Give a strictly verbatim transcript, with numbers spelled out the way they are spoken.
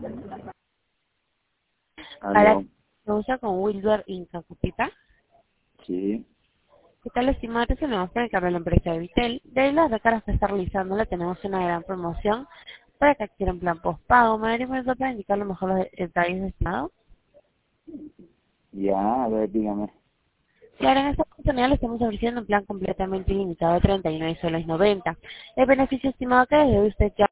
Para Aló, que usa con Wilber Inca Cupita. sí, ¿Qué tal, estimado? Te tenemos para el cambio de la empresa de Vitel. De las recargas que está realizando, le tenemos una gran promoción para que adquieran plan postpago. ¿Me daría un minuto para indicar lo mejor los detalles, estimado? ya, a ver, dígame. Claro, en esta oportunidad le estamos ofreciendo un plan completamente ilimitado de treinta y nueve soles noventa. El beneficio estimado que debe usted ya